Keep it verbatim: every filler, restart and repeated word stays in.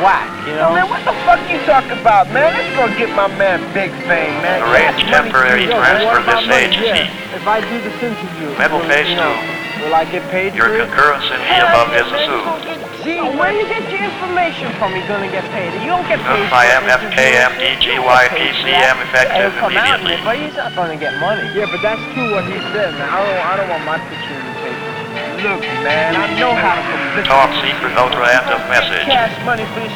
whack, you know? Man, what the fuck you talking about, man? It's gonna get my man Big Fame, man. Arrange temporary Yo, transfer what of this about money? agency. Yeah. If I do this interview, Memo will, phase you know, two. will I get paid Your for it? concurrence in the above is assumed. Gee, where you get your information from? You're gonna get paid. You don't get paid. Notify for M F K M D G Y P C M effective It'll come out, immediately. but he's not gonna get money. Yeah, but that's true what he said, man. I don't, I don't want my picture in the paper. Look, man, I know how to publicity. Talk secret ultra end of message. Cash money for this